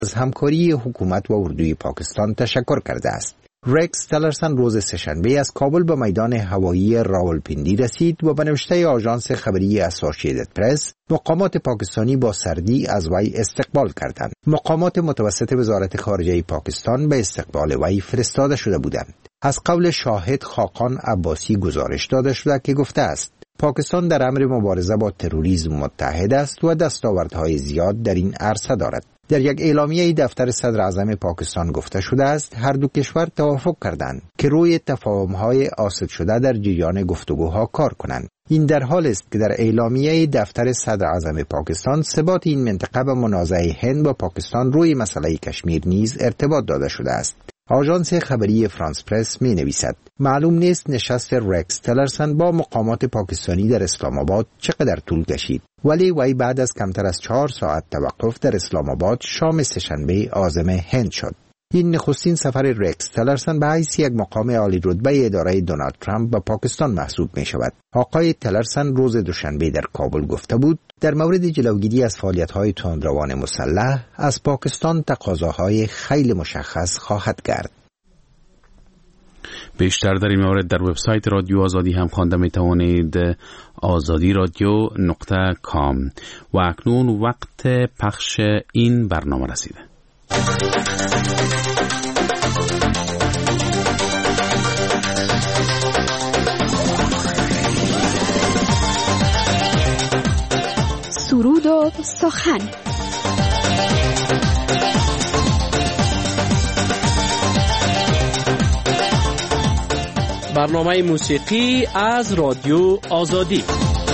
از همکاری حکومت و اردوی پاکستان تشکر کرده است. رکس تلرسن روز سه‌شنبه از کابل به میدان هوایی راولپیندی رسید و به نوشته آژانس خبری اسوسییتد پرس مقامات پاکستانی با سردی از وی استقبال کردند. مقامات متوسط وزارت خارجه پاکستان به استقبال وی فرستاده شده بودند. از قول شاهد خاقان عباسی گزارش داده شده که گفته است پاکستان در امر مبارزه با تروریسم متحد است و دستاوردهای زیاد در این عرصه دارد. در یک اعلامیه دفتر صدر اعظم پاکستان گفته شده است هر دو کشور توافق کردند که روی تفاهم‌های آسد شده در جریان گفتگوها کار کنند. این در حال است که در اعلامیه دفتر صدر اعظم پاکستان ثبات این منطقه به منازعه هند و پاکستان روی مسئله کشمیر نیز ارتباط داده شده است. آژانس خبری فرانس پرس می نویسد معلوم نیست نشست رکس تلرسن با مقامات پاکستانی در اسلام آباد چقدر طول کشید، ولی وی بعد از کمتر از 4 ساعت توقف در اسلام آباد شام سه‌شنبه عازم هند شد. این نخستین سفر رکس تلرسن به حیث یک مقام عالی رتبه اداره دونالد ترامپ به پاکستان محسوب می شود. آقای تلرسن روز دوشنبه در کابل گفته بود در مورد جلوگیری از فعالیت‌های تندروان مسلح از پاکستان تقاضاهای خیلی مشخص خواهد کرد. بیشتر در این مورد در وبسایت رادیو آزادی هم خوانده می توانید azadi.radio.com. و اکنون وقت پخش این برنامه رسیده. سرود و سخن. برنامه موسیقی از رادیو آزادی.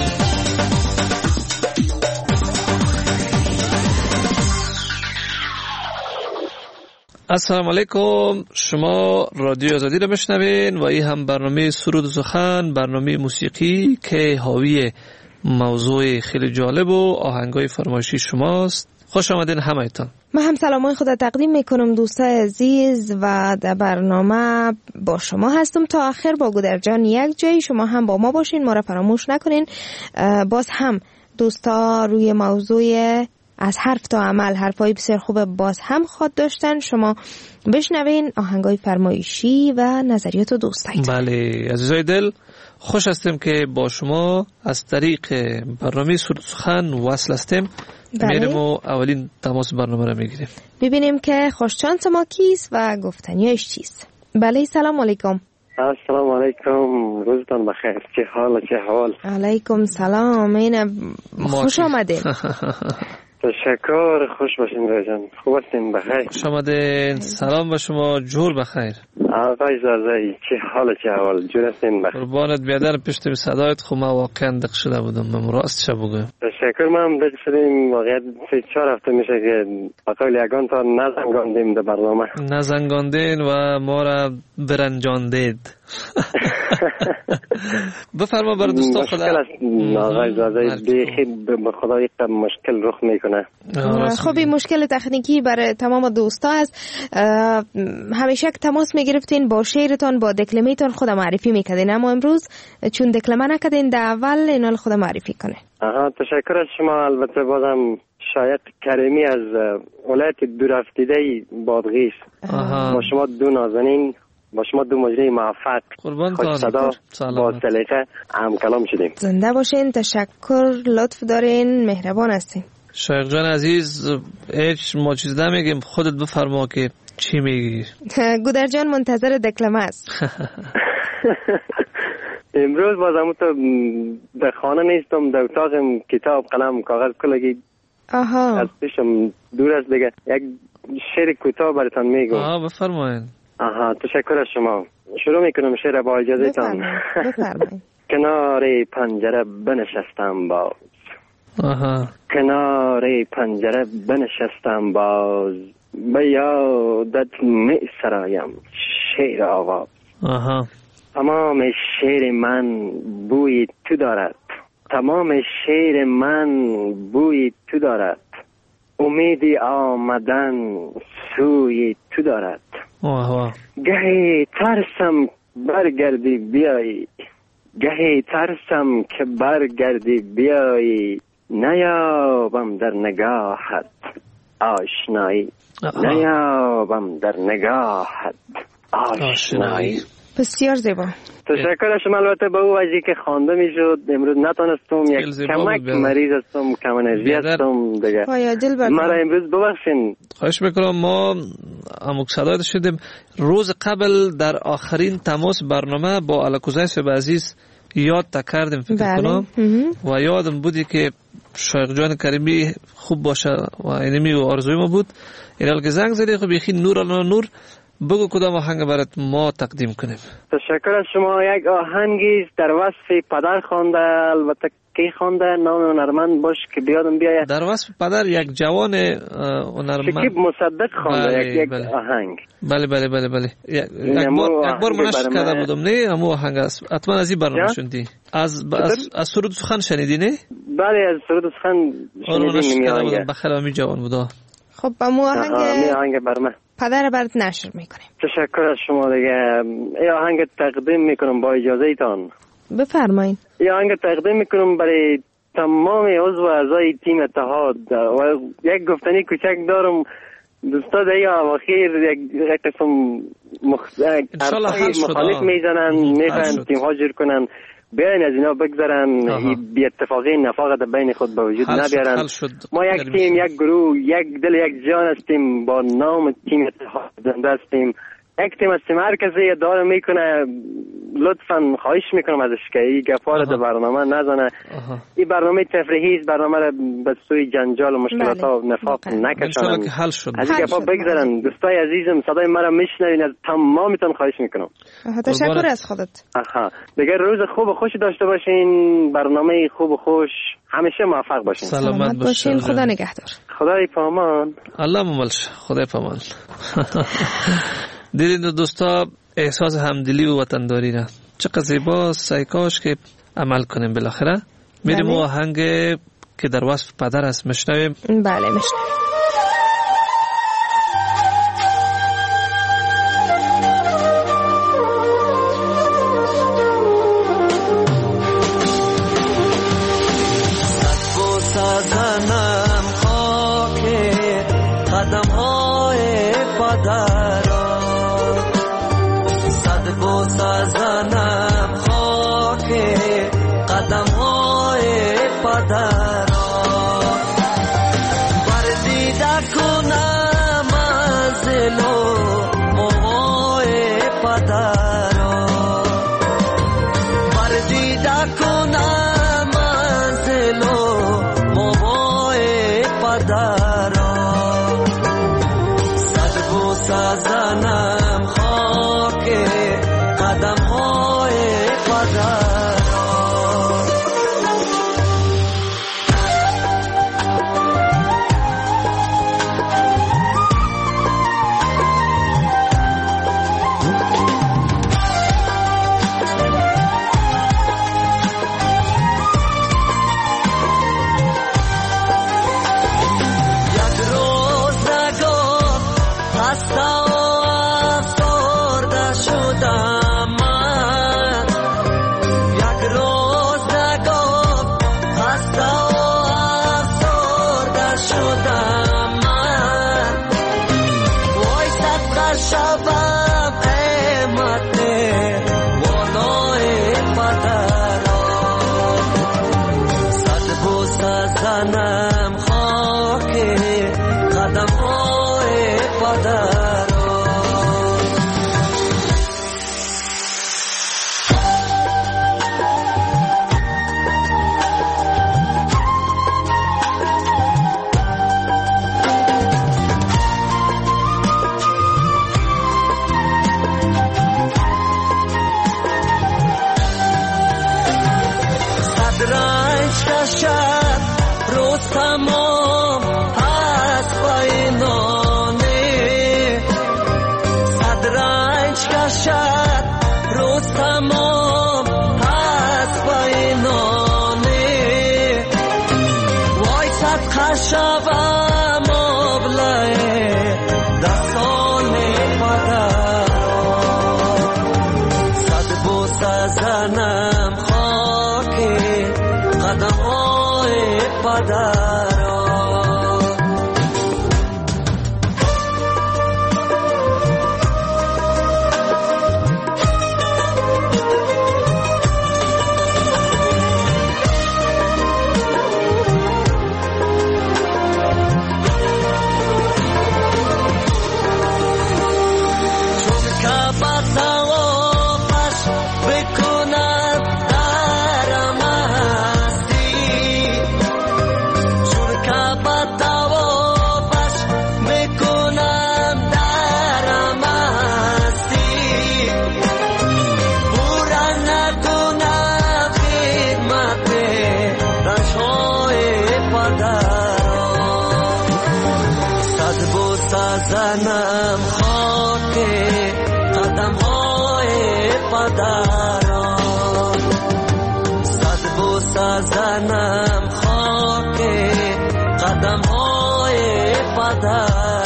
السلام علیکم، شما رادیو آزادی رو بشنوین و این هم برنامه سرود و سخن، برنامه موسیقی که حاوی موضوع خیلی جالب و آهنگای فرمایشی شماست. خوش آمدین همه‌تون. من هم سلامای خود تقدیم میکنم دوستای عزیز و در برنامه با شما هستم تا آخر. با گودرجان یک جای شما هم با ما باشین، ما را فراموش نکنین. باز هم دوستا روی موضوع از حرف تا عمل حرفای بسیار خوب باز هم خواد داشتن. شما بشنوین آهنگای فرمایشی و نظریات و دوستایتون. بله عزیزای دل، خوش هستیم که با شما از طریق برنامه سرود سخن وصل هستیم. میریم و اولین تماس برنامه را میگیریم، ببینیم که خوشچانس ما کیست و گفتنیش چیست. بله سلام علیکم. السلام علیکم، روزتان بخیر. چه حال چه حال؟ علیکم سلام، خوش آمدین. تشکر، خوش باشین رجان. خوب هستین؟ بخیر. خوش آمدین. سلام به شما، جور بخیر. آقای زازایی چه حال چه حال؟ جور هستین؟ بخیر. قربانت بیادر پشت صدایت. خب من واقعا دق شده بودم، من راست چه بگم. تشکر، من دق شدیم. واقعا 3-4 هفته میشه که بقول یگان تا نزنگاندیم در برنامه. نزنگاندین و ما را برنجاندید. بفرما برای دوستا خدا. مشکل است آقای زازایی، بیخی به خدا یک مشکل رخ میکنه. خب این مشکل تکنیکی برای تمام دوستا است. همیشه که تماس میگرفتین با شعرتان با دکلمه‌تان خود معرفی میکردین، اما امروز چون دکلمه نکردین در اول اینا خود معرفی کنه. تشکر از شما. البته بازم شایق کریمی از ولایت دورافتیده بادغیس. با شما دو نازنین، با شما دو مجری موفق، خوش صدا با سلیقه هم کلام شدیم. زنده باشین. تشکر، لطف دارین، مهربان هستین. شایق جان عزیز، هیچ ما چیز نمیگیم، خودت بفرما که چی میگی. گودر جان منتظر دکلمه است. امروز بازم تو در خانه نیستم، در اتاقم کتاب قلم کاغذ کلگی از پیشم دور است دیگه. یک شعر کوتاه براتون میگم. بفرمایید. تشکر از شما. شروع میکنم شعر با اجازهتان. بفرمایید. کنار پنجره بنشستم باز. کنار پنجره بنشستم باز، به یادت می سرایم شعر آواز. تمام شعر من بوی تو دارد، تمام شعر من بوی تو دارد، امیدی آمدن سوی تو دارد. گهی ترسم برگردی بیایی، گهی ترسم که برگردی بیایی، نیابم در نگاهت آشنایی. نیابم در نگاهت آشنایی. بسیار زیبا. تشکر شما. البته به او وجهی که خوانده میشد امروز نتونستم، یک کمک مریض هستم، کم انرژی هستم دیگه. مرا امروز ببخشین. خواهش میکنم. ما اموک صدایت شدیم روز قبل در آخرین تماس برنامه با الکوزای عزیز یاد کردیم فکر کنم و یادم بودی که شایق جان کریمی خوب باشه و اینمی و آرزوی ما بود. این که زنگ زدی خب یخی نور بگو کدام آهنگ برات ما تقدیم کنیم. تشکر از شما. یک آهنگی در وصف پدر خوانده، البته کی خوانده نام هنرمند باش که بیادم بیایه. در وصف پدر یک جوان هنرمند شکیب مصدق خوانده. یک آهنگ. بله یک بار منش کرده بودم نه همو آهنگ است. حتما از این برنامه شنیدی. از سرود سخن شنیدی نه؟ بله از سرود سخن شنیدیم. بخیر امی جوان بودا. خب با مو آهنگ برمه پدر برات نشر میکنیم. تشکر از شما دیگه. ای آهنگ تقدیم میکنم با اجازه ایتان. بفرمایید. ای آهنگ تقدیم میکنم برای تمام عضو اعضای تیم اتحاد و یک گفتنی کوچک دارم. دوستا در اواخر یک قسم مخالف میزنن، میخوان تیم ها جور کنن. بیاین از اینا بگذارن، بی اتفاقی نفاق در بین خود به وجود نبیارن. ما یک تیم، یک گروه، یک دل، یک جان هستیم. با نام تیم اتحاد زنده هستیم. یک تیم هستیم. هر کسی ادعا میکنه لطفاً خواهش میکنم ازش که این گپا رو در برنامه نزنه. این برنامه تفریحی است. برنامه رو به سوی جنجال و مشکلات ها و نفاق نکشانن. از این گپا بگذارن. دوستای عزیزم صدای مرا میشنوین، از تمامتون خواهش میکنم. تشکر از خودت. دیگه روز خوب و خوش داشته باشین. برنامه خوب و خوش. همیشه موفق باشین. سلامت باشین. خدا نگهدار. خدای پامان. الله مملش. خدای پامان. دیدین دوستا احساس همدلی و وطنداری را چقدر زیباست. سعی کاش که عمل کنیم. بالاخره میریم آهنگ که در وصف پدر است میشنویم. بله میشنویم. زنم خاک قدم های پدران، صد بوسه زنم خاک قدم های پدران.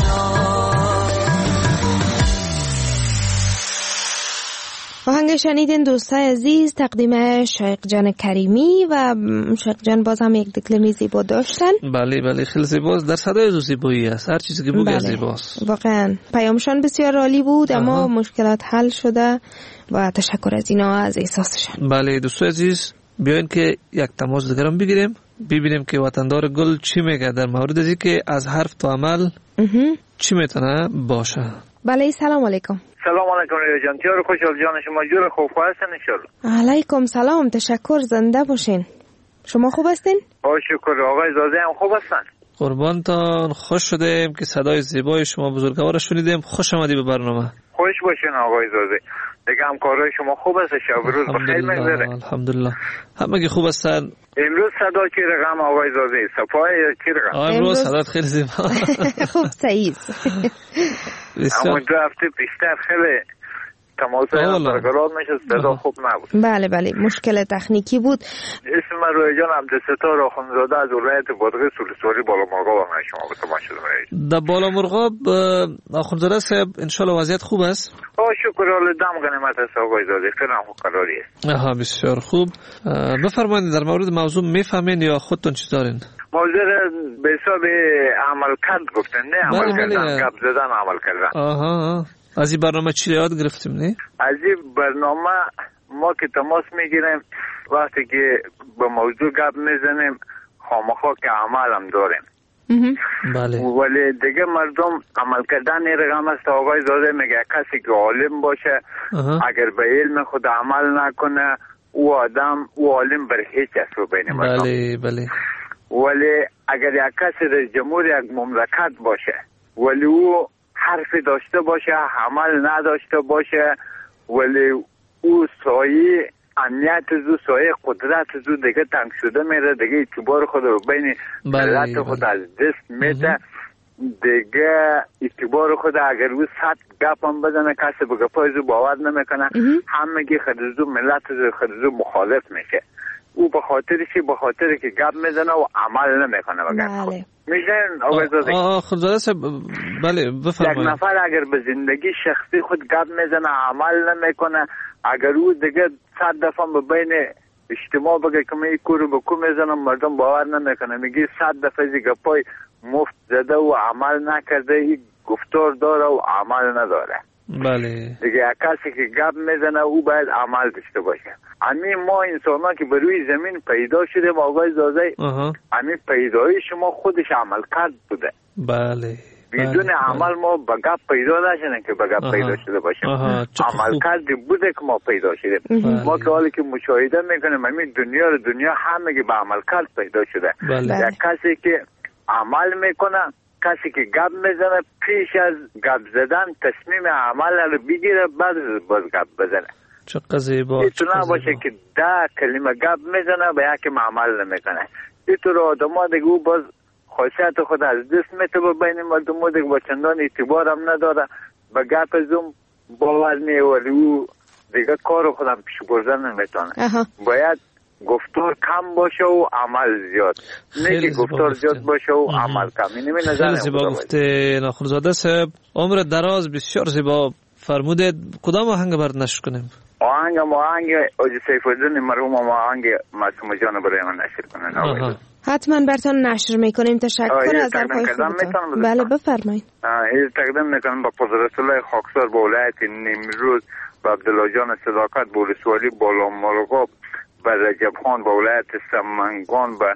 آهنگ شنیدین دوستای عزیز، تقدیم شایق جان کریمی و شایق جان باز هم یک دکلمی زیبا داشتن. بله بله خیلی زیباست، در صدای زیبایی است، هر چیزی که بگه زیباست. واقعا پیامشان بسیار عالی بود، اما مشکلات حل شده و تشکر از اینا، از احساسشان. بله دوستای عزیز، بیاین که یک تماس دیگرم بگیریم، ببینیم که وطندار گل چی میگه در مورد ازی که از حرف تا عمل چی میتونه باشه. بله سلام علیکم. سلام علیکم ریو جان، تیار خوشحال جان، شما جور خوب هستین انشالله؟ علیکم سلام، تشکر، زنده باشین. شما خوب هستین؟ شکر. آقای زاده هم خوب هستن؟ قربانتان، خوش شدیم که صدای زیبای شما بزرگوار شنیدیم. خوش آمدی به برنامه. خوش باشین آقای زاده. دیگه همکارای شما خوب هست؟ شب روز بخیر میگذره؟ الحمدلله همه خوب هستن. امروز صدا چی رقم آقای زاده؟ صفای چی رقم؟ امروز صدات خیلی زیبا. خوب سعید. اما 2 هفته پیشتر خیلی تماسای برقرار میشه، صدا خوب نبود. بله بله مشکل تکنیکی بود. اسم من روی جان عبدالستار آخوندزاده از ولایت بادغیس ولسوالی بالامرغاب هم شما به تماس شدم. در بالامرغاب آخوندزاده صاحب انشالله وضعیت خوب است؟ شکر. حال دم غنیمت است آقای زاده، خیلی هم قراری است. بسیار خوب. بفرمایید در مورد موضوع میفهمین یا خودتون چی دارین؟ موضوع به حساب عمل کرد گفتن، نه عمل کردن، گپ زدن عمل کردن. از این برنامه چی یاد گرفتیم؟ نه از این برنامه ما که تماس میگیریم وقتی که به موضوع گپ میزنیم خامخا که عمل هم داریم. بله. ولی دیگه مردم عمل کردن رقم است. آقای زاده میگه کسی که عالم باشه اگر به علم خود عمل نکنه او آدم او عالم بر هیچ است رو بین مردم. بله بله. ولی اگر یک کسی در جمهور یک مملکت باشه ولی او حرفی داشته باشه عمل نداشته باشه ولی او سایه امنیت زو سایه قدرت زو دیگه تنگ شده میره، دیگه اعتبار خود رو بین ملت خود از دست میده، دیگه اعتبار خود اگر او 100 گپ هم بزنه کسی به گپای زو باور نمیکنه، همگی خودزو ملت خودزو مخالف میشه. او به خاطری که گپ میزنه و عمل نمیکنه و گپ میشن. آقای زاده خودزاده صاحب بله بفرمایید. یک نفر اگر به زندگی شخصی خود گپ میزنه عمل نمیکنه، اگر او دیگه 100 دفعه به بین اجتماع بگه که من این کارو به کو میزنم مردم باور نمیکنه، میگه 100 دفعه از گپای مفت زده و عمل نکرده، این گفتار داره و عمل نداره. بله. دیگه کسی که گپ میزنه او باید عمل داشته باشه. همین ما انسان ها که بر روی زمین پیدا شدیم آقای زاده، همین پیدایش شما خودش عمل کرد بوده. بله. بدون عمل ما به گپ پیدا نشدیم که به گپ پیدا شده باشیم. عمل کردی بوده که ما پیدا شدیم. ما که حالی که مشاهده میکنیم همین دنیا همه که به عمل کرد پیدا شده. یک کسی که عمل میکنه، کسی که گپ میزنه پیش از گپ زدن تصمیم عمل رو بگیره بعد باز گپ بزنه. چقدر زیبا. اینطور نباشه که 10 کلمه گپ میزنه به یکی عمل نمیکنه. اینطور آدم ها دیگه او باز خاصیت خود از دست میته به بین مردم ها، دیگه با چندان اعتبار هم نداره، به گپ زوم باور نیه ولی او دیگه کار خودم پیش بردن نمیتونه. باید گفتار کم باشه و عمل زیاد، نه که گفتار زیاد باشه و عمل کم. اینه من نظرم. خیلی زیبا گفته ناخونزاده صاحب، عمر دراز، بسیار زیبا فرموده. کدام آهنگ برات نشر کنیم؟ آهنگ حاجی سیف الدین مرحوم آهنگ معصومه جان برای من نشر کنن. حتما براتون نشر میکنیم. تشکر از حرفای خوبتون. بله بفرمایید. تقدیم میکنم با قدرت الله خاکسار با ولایت نیمروز و عبدالله جان صداقت با ولسوالی بالامرغاب و رجب خان با ولایت سمنگان و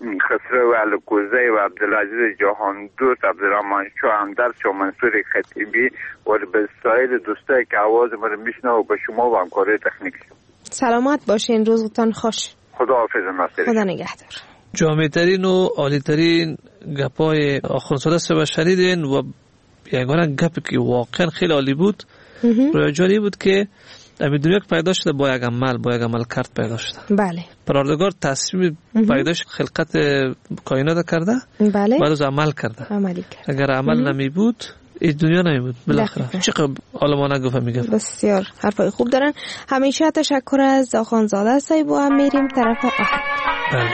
خسرو علکوزی و عبدالعزیز جهان دوست، عبدالرحمن شاه همدرد، شاه منصور خطیبی و به سایر دوستایی که آواز ما رو میشنوه و به شما و همکاری تکنیک. سلامت باشین، روزتان خوش. خدا حافظ ناصر. خدا نگهدار. جامع‌ترین و عالی‌ترین گپای آخوندزاده صاحب شنیدین و یگانه گپی که واقعا خیلی عالی بود روی جاری بود که در دنیا که پیدا شده با یک عمل کرد پیدا شده. بله. پروردگار تصمیم پیداش خلقت کائنات کرده. بله. بعد از عمل کرده. عملی کرد. اگر عمل نمی بود این دنیا نمیبود بالاخره. چقدر حالا ما نگفتم میگم. بسیار حرفای خوب دارن. همیشه تشکر از آخوندزاده صاحب و هم میریم طرف آهنگ. بله.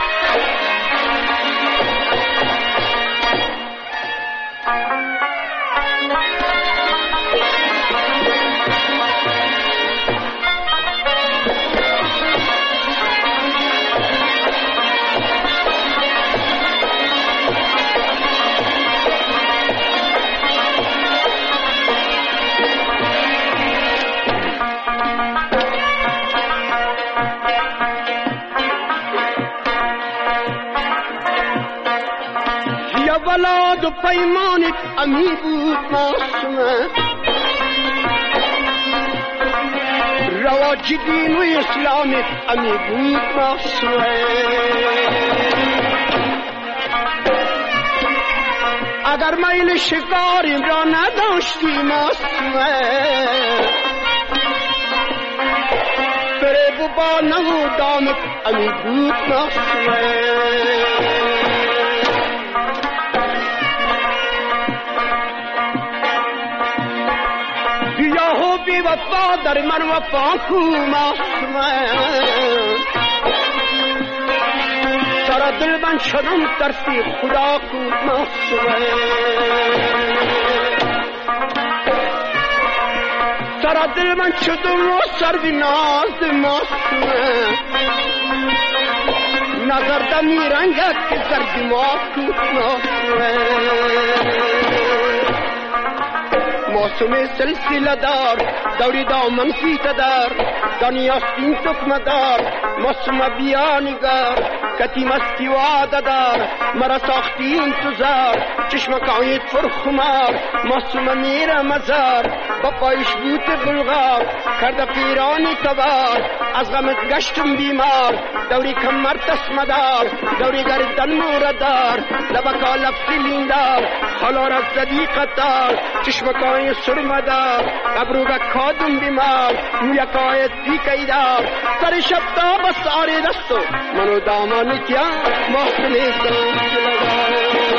ولاد و پیمانت امی بود معصومه، رواج دین و اسلامت امی بود معصومه. اگر میل شکاریم را نداشتی معصومه، فریب و با نمو دامت امی بود معصومه. بی وفا در من وفا کو معصومه، سر دل من شدم ترسی خدا کو معصومه. سر دل من شدم و سر بی ناز معصومه، نظر دمی رنگت که زردی ما کو معصومه. معصومه سلسله دار دوری دامن فیت دار، دانی آستین تکمه دار، معصومه بیانگر کتی مستی وعده دار. مرا ساختی انتظار چشمکایت فرخمار، معصومه میره مزار با پایش بوت بلغار. کرده پیرانی تبار از غمت گشتم بیمار، دوری کمر تسمه دار دوری گردن موردار. لبکا لب سلیندار خالار از زدی قطار، چشمکای سرمدار ابروگا کادم بیمار. مویکای دیکی دار سر شب تا بس آری دستو منو دامان کیا محسنی سلسلدار.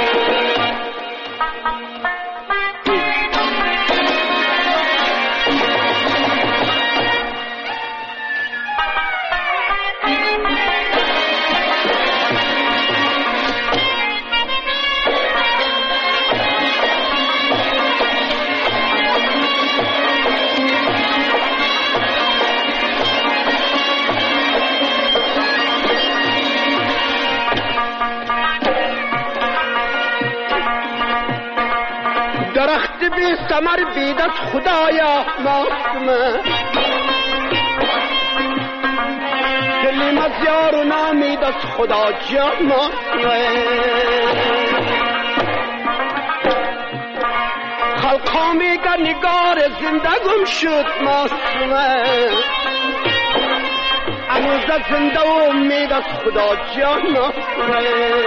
درخت بی ثمر بید از خدایا معصومه، دلی مزیار و نامید از خدا جا معصومه. خلقا میگر نگار زندگم شد معصومه، امروز زنده و امید از خدا جا معصومه.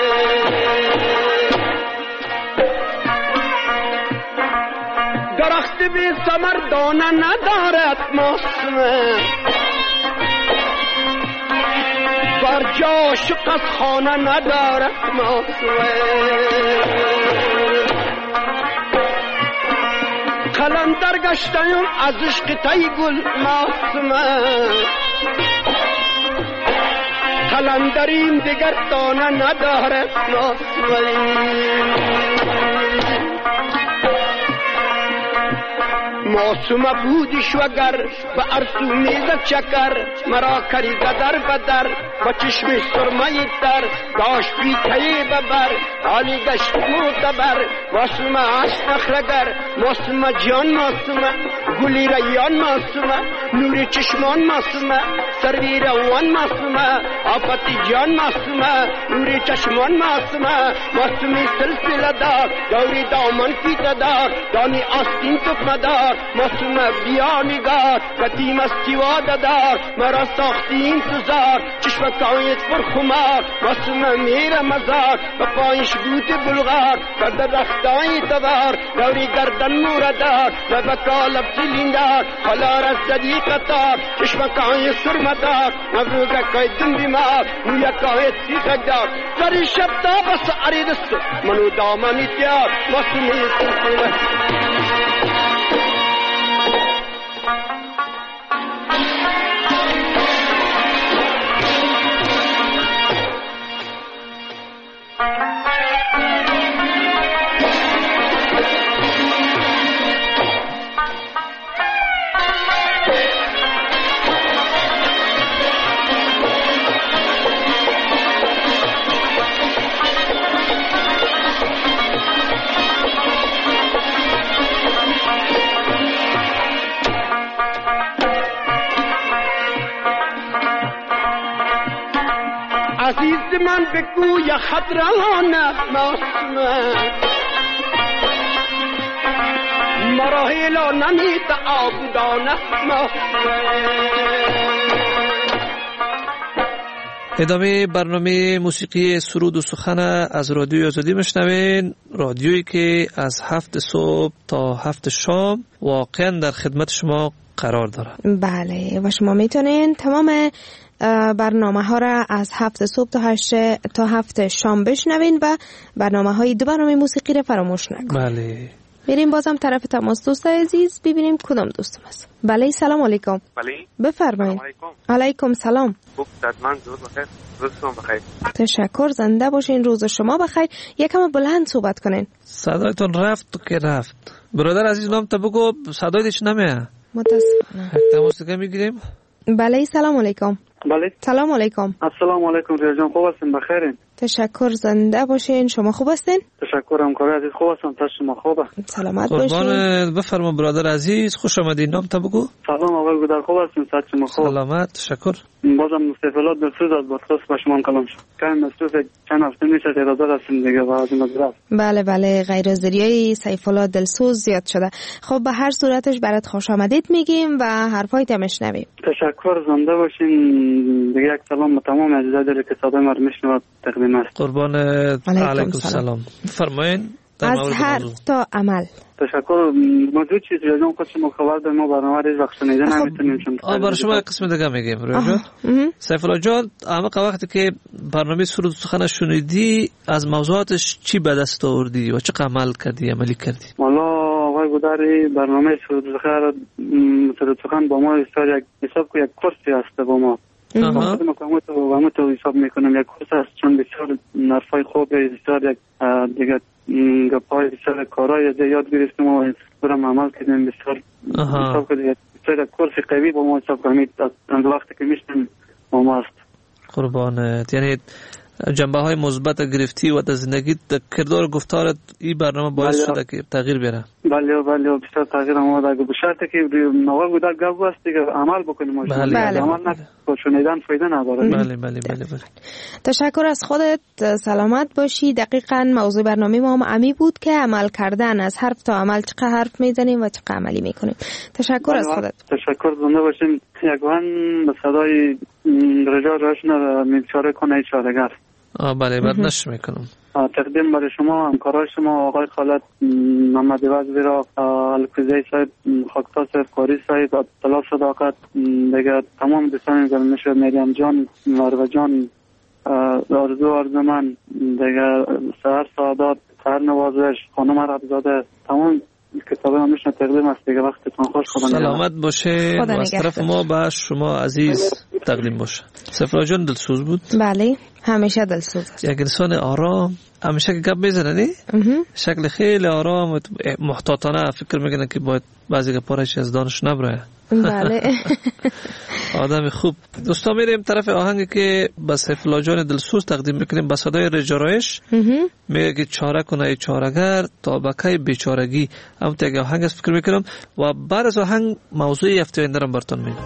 درخت بی ثمر دانه ندارد معصومه، بر جا شق از خانه ندارد معصومه. قلندر گشتیم از عشق تی گل معصومه، قلندریم دیگر دانه ندارد معصومه. معصومه بودیش وگر به ارسو میزد چکر، مرا کری در بدر با چشم سرمه تر. داشت بی تایی ببر حالی گشت معتبر، معصومه عشق نخرگر معصومه جان معصومه. گلی ریان معصومه نوری چشمان معصومه، سروی روان معصومه آفتی جان معصومه. نوری چشمان معصومه معصومه سلسله دار دوری دامن فیت دار، دانی آستین تکمه دار. معصوم بیا نگار قدیم استی وعده دار مرا ساختی انتظار چشمکایت پرخمار معصوم میره مزار و پایش بوت بلغار کرده رختای تبار دوری گردن موردار و بکالب سلیندار حالا رزدی قطار چشمکای سرمدار مبروگکای دن بیمار مویکای سیخدار سری شب تا بس عریدست منو دامنی تیار معصومی سلسله عزیز من بگو یا خطرانه معصومه مراحل نمیت آبودانه معصومه. ادامه برنامه موسیقی سرود و سخن از رادیوی آزادی میشنوین، رادیویی که از 7 صبح تا 7 شام واقعا در خدمت شما قرار داره. بله و شما میتونین تمام برنامه ها را از 7 صبح تا 7 شام بشنوین و برنامه های دو برنامه موسیقی را فراموش نکنین. بله. میریم بازم طرف تماس. دوست عزیز ببینیم کدام دوستم است. بله سلام علیکم. بله بفرمایید. علیکم سلام. خوب صدمن درود بخیر. روزتون بخیر. تشکر، زنده باشین، روز شما بخیر. یکم بلند صحبت کنین. صدایتون رفت که رفت. برادر عزیز نام تا بگو، صدایتش نمیاد. متاسفانه. تماس دیگه میگیریم. بله سلام علیکم. بله سلام علیکم. السلام علیکم ریا جان، خوب هستین؟ بخیرین؟ تشکر، زنده باشین. شما خوب هستین؟ تشکر همکار عزیز، خوب هستم. تا شما خوبه؟ سلامت باشین. قربان بفرما برادر عزیز، خوش آمدین. نام تا بگو. سلام آقای گودر، خوب هستین؟ تا شما خوب؟ سلامت، تشکر. بازم مستفلات دلسوز از بخصوص به شما کلام شد. کم مصروف چند هفته میشه اراده هستیم دیگه و از مدرسه. بله بله، غیر از ذریعه سیف‌الله دلسوز زیاد شده. خب به هر صورتش برات خوش آمدید میگیم و حرفایت میشنویم. تشکر، زنده باشین. دیگه یک سلام به تمام عزیزای دلی که صدای ما رو میشنوند تقدیم است. قربان علیکم سلام. فرمایید. از حرف تا عمل. تشکر. موضوع چیز رجان خود شما خبر داریم، ما برنامه ریز وقت شنیده نمیتونیم چون برای شما قسم دیگه میگیم رجا. سیف‌الله جان، اما وقتی که برنامه سرود و سخن شنیدی از موضوعاتش چی به دست آوردی و چه عمل کردی، عملی کردی؟ والا آقای گودری، برنامه سرود و سخن با ما یک حساب که یک کورسی هست با ما. ما تو حساب میکنم یک کورس هست، چون بسیار نرفای خوب، بسیار یک دیگه گپای بسیار کارهای یاد گرفتیم و برام عمل کردیم. بسیار حساب که بسیار یک کورس قوی با ما حساب کنید از وقتی که میشتیم با ما هست. قربانت. یعنی جنبه های مثبت گرفتی و در زندگی کردار و گفتارت این برنامه باعث شده که تغییر بیاره. بله بله، بسیار تغییر آمده. به شرطی که آقای گودر گپ است دیگه عمل بکنیم. بله. عمل نکنیم شنیدن فایده نداره. بله بله بله. تشکر از خودت، سلامت باشی. دقیقاً موضوع برنامه ما هم عمی بود که عمل کردن، از حرف تا عمل چقدر حرف میزنیم و چقدر عملی میکنیم. تشکر از خودت. تشکر، زنده باشین. یکوان به صدای رجا روشن میچاره کنه چاره‌گر. بله برداشت میکنم. تقدیم برای شما، همکارای شما، آقای خالد محمد وزیر، الکوزی صاحب، خاکتا صاحب، قاری صاحب، طلاب صداقت، دیگه تمام دوستان گرامی، مریم جان، مروه جان، آرزو آرزومند، دیگه سهر سعادت، سهر نوازش، خانم عربزاده، تمام کتابه ما میشن تقدیم است دیگه. وقتتون خوش. خدا سلامت باشه و از طرف ما به شما عزیز تقدیم باشه. سیف‌الله جان دلسوز بود؟ بله همیشه دلسوز است. یک انسان آرام، همیشه که گپ میزنه نی؟ شکل خیلی آرام، محتاطانه فکر میکنه که باید بعضی گپارش از دانش نبره. بله. آدم خوب. دوستان میریم طرف آهنگی که به سیف‌الله جان دلسوز تقدیم میکنیم به صدای رجارایش. میگه که چاره کنه چاره‌گر تا بکای بیچارگی. هم تیگه آهنگ است فکر میکنم و بعد از آهنگ موضوع هفته آینده رو براتون میگم.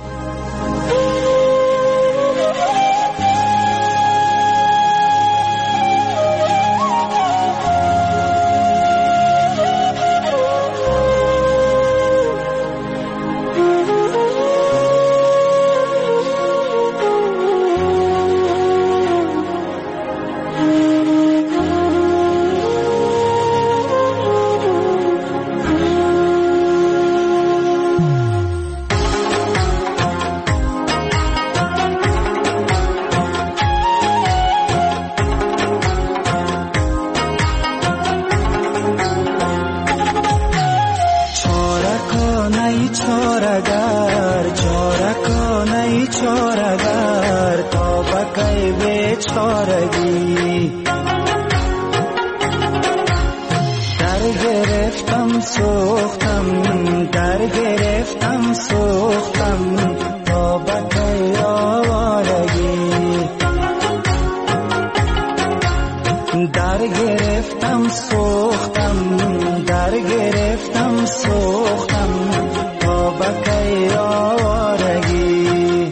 چارگر چاره کن ای چارگر تا بکی بیچارگی در گرفتم سوختم در گرفتم سوختم تا بکی آوارگی در گرفتم سوختم در گرفتم سوختم تا بکی آوارگی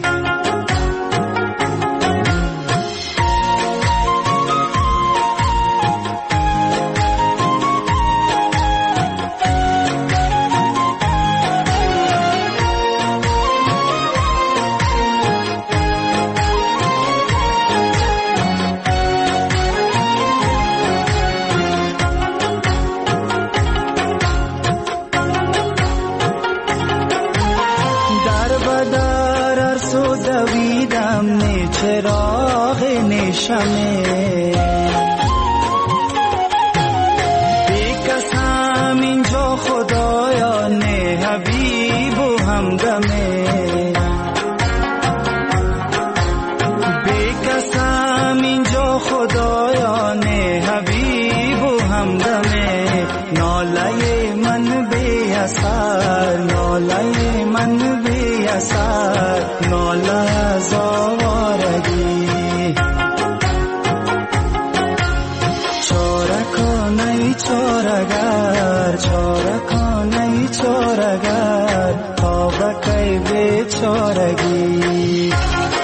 چراغ نشمه بی کسم اینجا خدایا نه حبیب و همدمه بی کسم اینجا خدایا نه حبیب و همدمه ناله من بی اثر ناله من بی اثر ناله از آوارگی چاره کن ای چارگر چاره کن ای چارگر تا بکی بیچارگی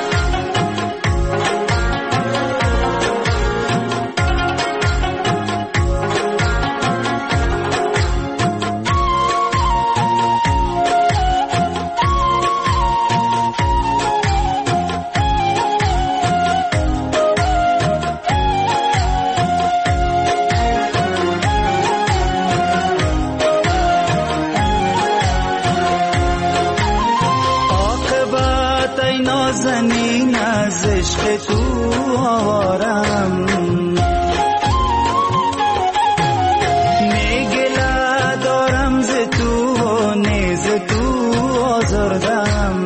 نازنین از عشق تو آوارم میگله دارم ز تو و نیز تو آزردم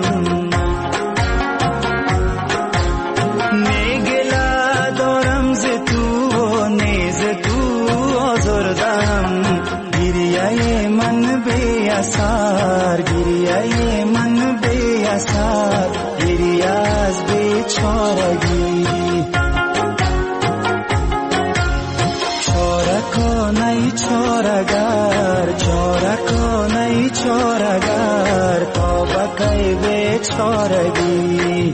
میگله دارم ز تو و نیز تو آزردم گریه من بی اثر گریه من بی اثر گریه از بیچارگی چاره کن ای چارگر چاره کن ای چارگر تا بکی بیچارگی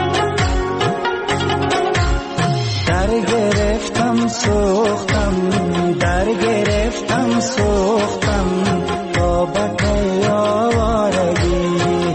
در گرفتم سوختم در گرفتم سوختم تا بکی آوارگی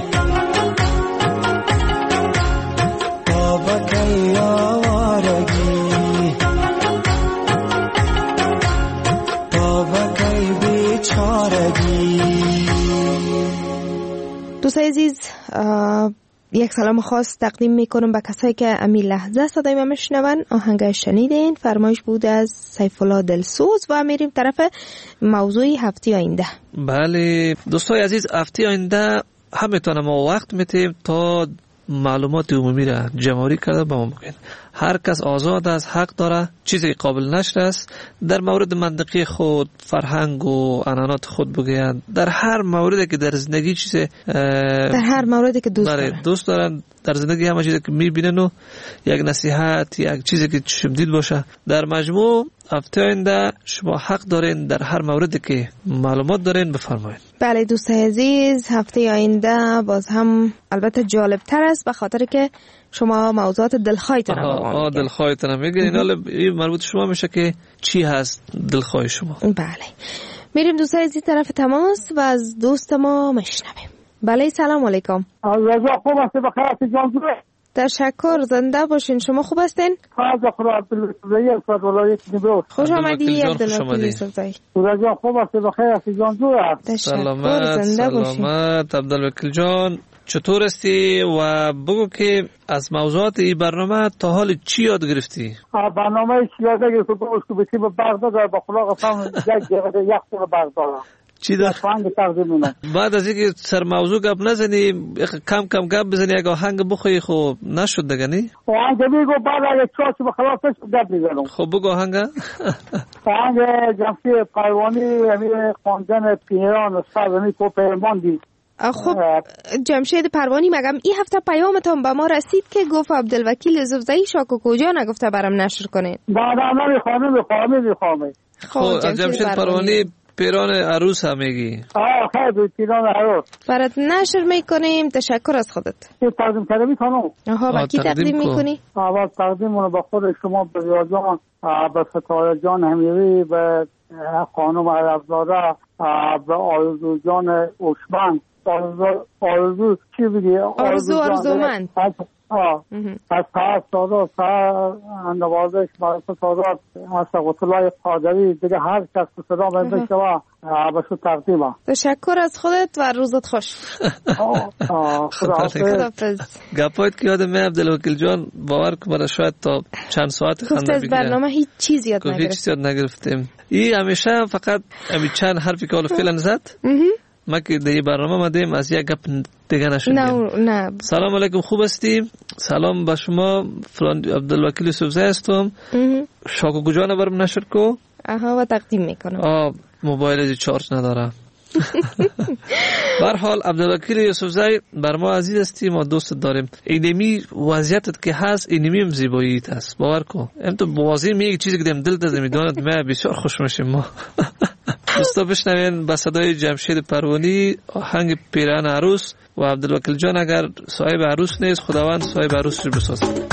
دوستای عزیز یک سلام خاص تقدیم میکنم به کسایی که امی لحظه صدای ما میشنون. آهنگ شنیدین فرمایش بود از سیف الله دلسوز و میریم طرف موضوع هفته آینده. بله دوستای عزیز هفته آینده همتون ما وقت میتیم تا معلومات عمومی را جمع‌آوری کرده با ما بگین. هر کس آزاد است، حق داره، چیزی قابل نشر است در مورد منطقی خود، فرهنگ و عنعنات خود بگوید. در هر موردی که در زندگی چیزی در هر موردی که دوست دارن در زندگی همه چیزی که میبینن و یک نصیحت یک چیزی که چشم دید باشه. در مجموع هفته آینده شما حق دارین در هر موردی که معلومات دارین بفرمایید. بله دوستای عزیز هفته آینده باز هم البته جالب تر است به خاطر که شما موضوعات دلخواهتون رو دلخواهتون میگین. این مربوط شما میشه که چی هست دلخواه شما. بله میریم دوستای عزیز طرف تماس و از دوست ما میشنویم. بله سلام علیکم. رضا خوب هستی بخیر هستی جان؟ تشکر زنده باشین. شما خوب هستین؟ خدا خدا عبدالله از ولایت نیمرو. خوش آمدید عبدالله سلطانی. رضا خوب هستی بخیر هستی جان؟ سلامت عبدالوکیل جان. چطور هستی و بگو که از موضوعات این برنامه تا حال چی یاد گرفتی؟ برنامه چی یاد گرفتی؟ بگو که به برق داره با خلاق فهم یک خور برق داره. چی در آهنگ تقدیم میکنم. بعد از اینکه سر موضوع گپ نزنی کم کم گپ بزنی اگه آهنگ بخوای خب نشد دیگه نی آهنگ میگو بعد اگه چاچ بخلاصش گپ میزنم. خب بگو آهنگ. آهنگ جمشید پروانی امیر خواندن پیران استاد امیر کو پیماندی. خب جمشید پروانی مگم این هفته پیامتون به ما رسید که گفت عبدالوکیل یوسفزئی شاکو کجا نگفته برام نشر کنین. نه میخوامه. خب جمشید پروانی پیران عروس هم میگی؟ خیلی پیران عروس برات نشر میکنیم. تشکر از خودت. تقدیم کرده میکنم. با کی تقدیم میکنی؟ اول تقدیم رو به خود شما، به ریا جان، به ستاره جان همیری، به خانم عربزاده، به آرزو جان اوشبند. آرزو چی بگی؟ آرزومند. از پس سادات نوازش برای سادات از قطلای قادری دیگه هر کس که صدا بنده شما به شو تقدیمه. تشکر از خودت و روزت خوش. خداحافظ. گپایت که یادم میاد عبدالوکیل جان باور کن برای شاید تا چند ساعت خنده بگیره. از برنامه هیچ چیزی یاد نگرفتیم. این همیشه فقط چند حرفی که حالا فعلا زد ما که در برنامه مدیم از یک گپ دیگه نشدیم. نه. سلام علیکم، خوب هستیم؟ سلام به شما، فلان عبدالوکیل یوسفزئی هستم. شاکو کجا برام نشر کو؟ و تقدیم میکنم. موبایل چارج نداره. به هر حال عبدالوکیل یوسفزئی بر ما عزیز هستی، ما دوست داریم. اینمی وضعیتت که هست اینمی هم زیباییت هست، باور کن. ام تو بازی میگی چیزی که دم دلت میدوند ما بسیار خوش میشیم ما. دوستا بشنوین با صدای جمشید پروانی آهنگ پیران عروس و عبدالوکیل جان اگر صاحب عروس نیست خداوند صاحب عروس رو بسازه.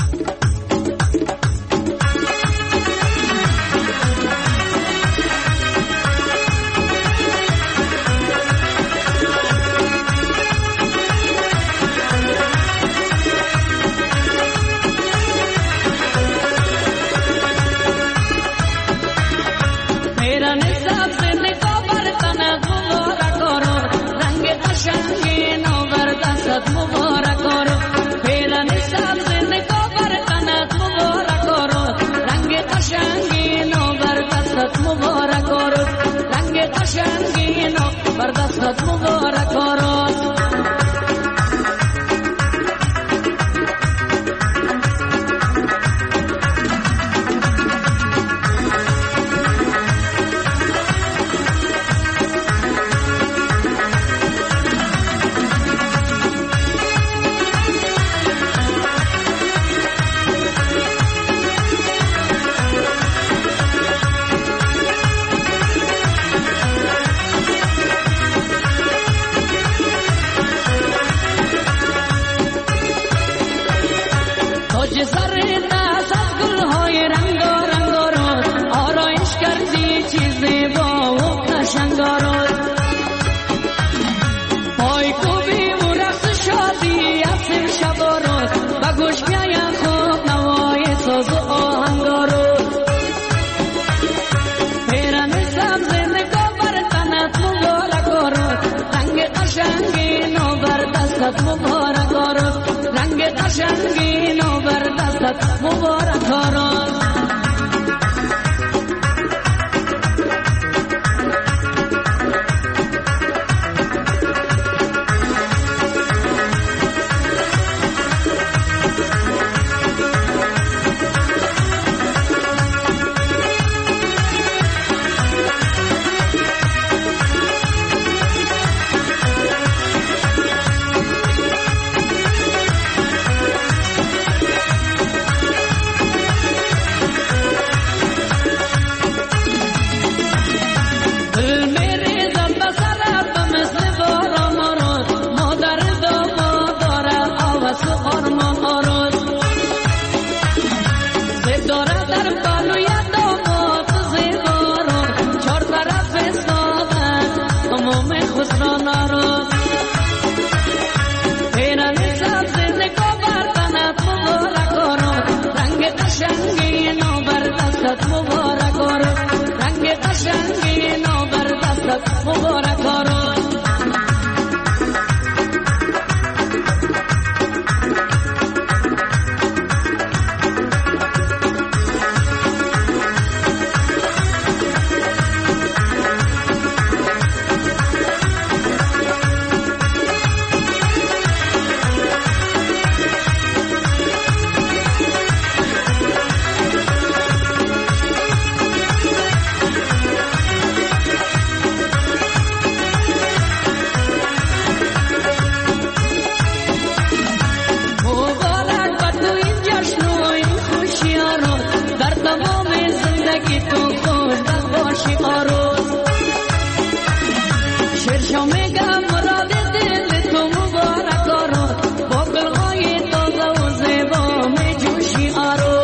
دلشو میگم مراد دل تو مبارک آرو با گلهای تازه و زیبا می جوشی آرو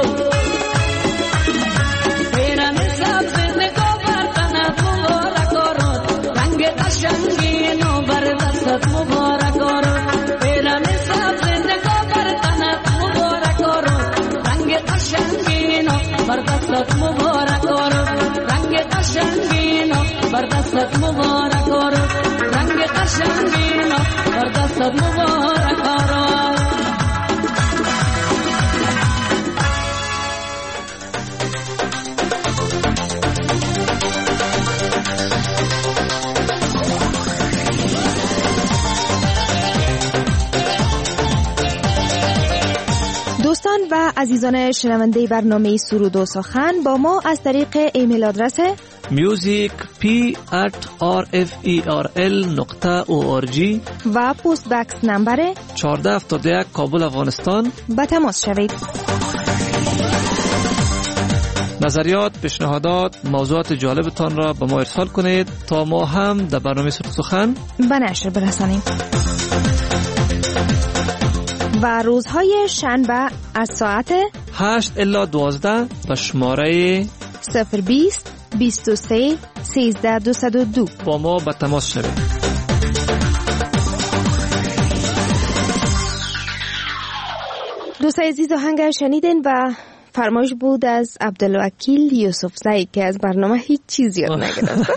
پیرن سبز نگاه بر تنت مبارک آرو رنگ قشنگین و بر دستت مبارک آرو پیرن سبز نگاه بر تنت مبارک آرو رنگ قشنگین و بر دستت مبارک آرو رنگ قشنگین و بر دستت مبارک آرو رنگ قشنگین و بر دستت مبارک آرو دوستان و عزیزان شنونده برنامه سرود و سخن با ما از طریق ایمیل آدرس music@rferl.org و پست بکس نمبر 1471 کابل افغانستان به تماس شوید. نظریات، پیشنهادات، موضوعات جالبتان را به ما ارسال کنید تا ما هم در برنامه سرود و سخن به نشر برسانیم. و روزهای شنبه از ساعت 8 الی 12 به شماره 020 23 13 202 با ما به تماس شوید. دوستای عزیز آهنگ شنیدین و فرمایش بود از عبدالوکیل یوسفزئی که از برنامه هیچ چیز یاد نگرفت.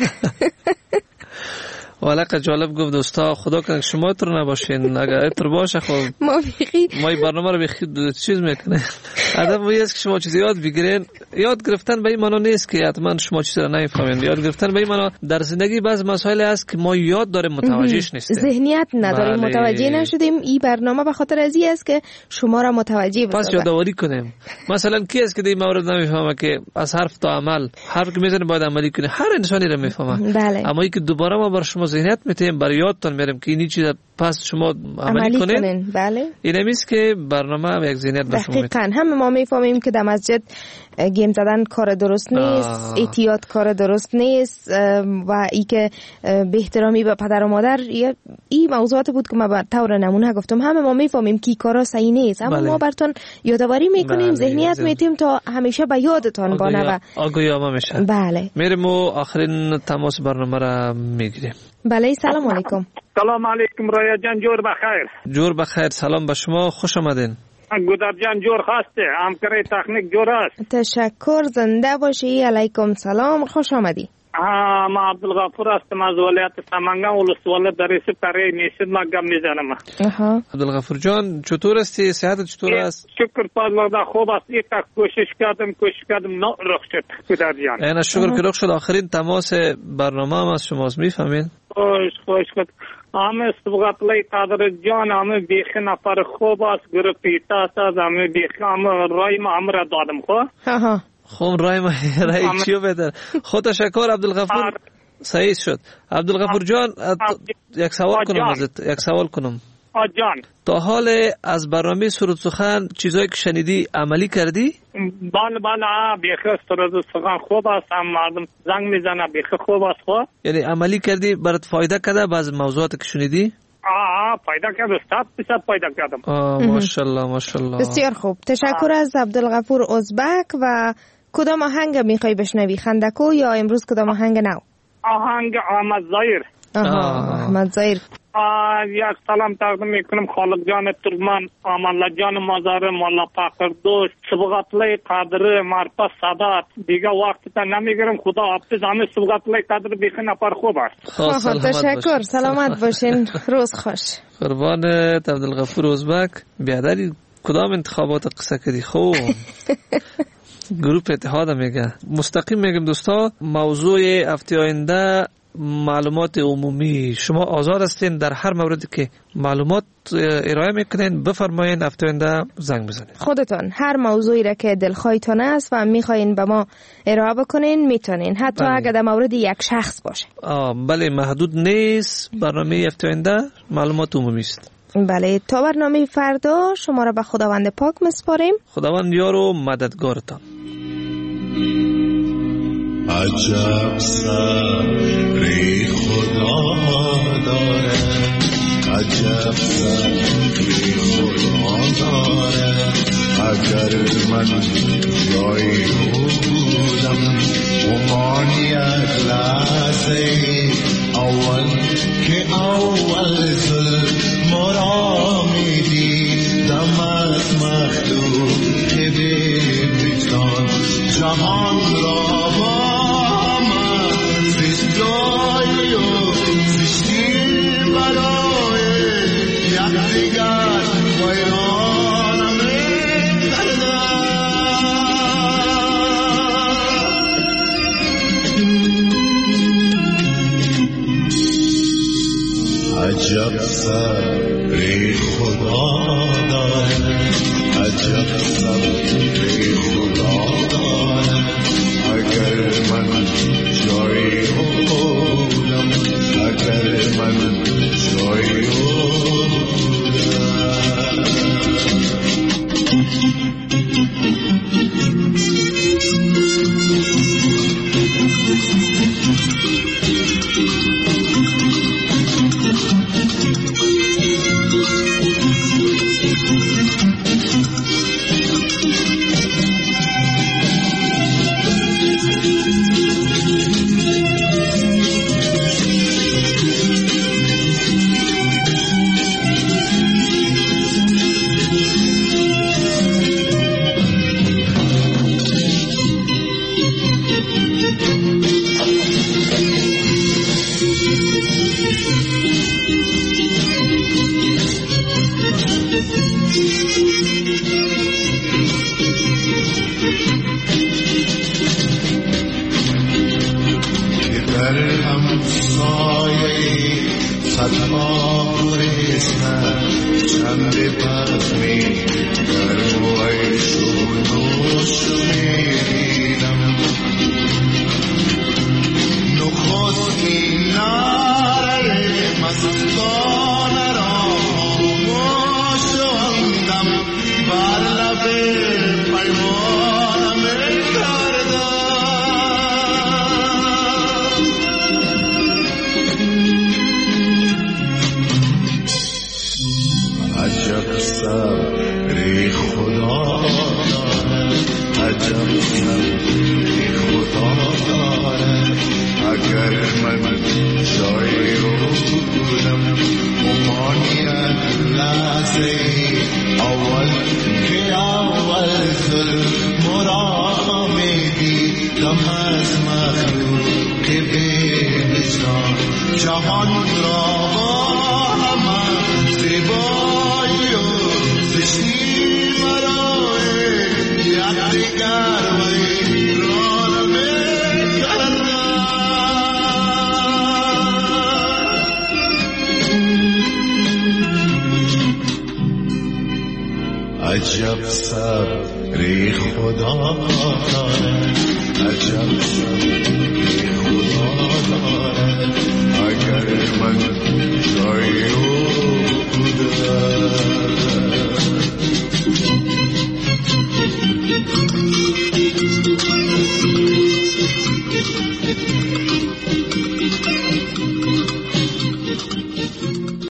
والا جالب گفت دوستا، خدا کنه شما اتر نباشین، اگر اتر باشه خب ما این برنامه رو بخید چیز میکنه. ادب وی است که شما چیز یاد بگیرین. یاد گرفتن به این معنا نیست که حتما شما چیز رو نمیفهمین. یاد گرفتن به این معنا در زندگی بعض مسائل هست که ما یاد داریم متوجهش نیستیم، ذهنیت نداریم، متوجه نشدیم. این برنامه به خاطر از این است که شما را متوجه بسازه. پس یادآوری کنیم. مثلا کی است که این مورد نمیفهمه که از حرف تا عمل، حرف که میزنه باید عملی کنه، هر انسانی رو میفهمه. بله. اما این که دوباره ما بر شما ذهنیت میتیم، بر یادتون میاریم که این چیز پس شما عملی کنین. بله. این همیست که برنامه یک ذهنیت به شما میده. همه ما میفهمیم که در مسجد گیم زدن کار درست نیست، احتیاط کار درست نیست و ای که به احترامی به پدر و مادر، این موضوعات بود که ما به طور نمونه گفتم. همه ما میفهمیم که کارا صحیح نیست، اما ما براتون یادآوری میکنیم، ذهنیت میتیم تا همیشه به یادتان بانه و آگاهی عامه میشه. بله. میریم و آخرین تماس برنامه را میگیریم. بله. سلام علیکم. سلام علیکم رایا جان، جور بخیر. جور بخیر. سلام به شما، خوش آمدین. گودر جان جور خواسته، همکاری تکنیک جور است. تشکر، زنده باشی. علیکم سلام، خوش آمدی. ما عبدالغفور هستم از ولایت سمنگان ولسوالی در ریسه پره نیشید ما گم میزنم. عبدالغفور جان چطور هستی؟ صحت چطور است؟ شکر پادر خوب است. یک کوشش کردم نه رخ شد گودر جان. اینا شکر که رخ شد. آخرین تماس برنامه هم از شماست، میفهمین؟ خوش شد. همه سبقتلی قادر جان همه بیخی نفر خوب است، گروپیتا است، همه بیخی همه رای ما همه را دادم. خب رای چیو بهتر. خود تشکر عبدالغفور. صحیح شد. عبدالغفور جان یک سوال کنم جان. تا حال از برنامه سرود سخن چیزایی که شنیدی عملی کردی؟ بله بیخی سرود سخن خوب است، هم مردم زنگ میزنه بیخی خوب است. خوب یعنی عملی کردی، برات فایده کرده بعض موضوعات که شنیدی؟ فایده کرد، 100% فایده کردم. ماشاءالله. بسیار خوب. تشکر از عبدالغفور ازبک. و کدام آهنگ میخوای بشنوی؟ خندکو یا امروز کدام آهنگ نو؟ آهنگ احمد ظاهر. احمد ظاهر. یک سلام تقدیم میکنم خالق جان ترکمن، آمالله جان مزار، مولا فقر دوست، سبقتلی قادر، مرپا سادات. دیگه وقت تا نمیگیرم. خدا حافظ. همه سبقتلی قادر بیخی نفر خوب است. تشکر، سلامت باشین. روز خوش. قربانت عبدالغفور ازبک. بیادری کدام انتخابات قصه کردی؟ خوب گروپ اتحاد میگه. مستقیم میگم دوستا، موضوع هفته آینده معلومات عمومی. شما آزاد هستین در هر موردی که معلومات ارائه میکنین بفرمایین، هفته آینده زنگ بزنید. خودتون هر موضوعی را که دلخواهتون است و میخواین به ما ارائه بکنین میتونین، حتی اگر در مورد یک شخص باشه. بله، محدود نیست. برنامه هفته آینده معلومات عمومی است. بله. تا برنامه فردا شما را به خداوند پاک میسپاریم. خداوند یار و مددگارتان. عجب سری خدا عجب سبکی خدا داره اگر من جایی بودم امان یک لحظه اول که اول ظلم را میدیدم از مخلوق به وجدان جهان را با من زشت جای و زشتی برای یکدیگر ویرانم کردن عجب صبری خدا داره عجب صبری خدا داره اگر من جایی بودم اگر من جایی بودم عجب صبری خدا داره عجب صبری خدا داره اگر من جای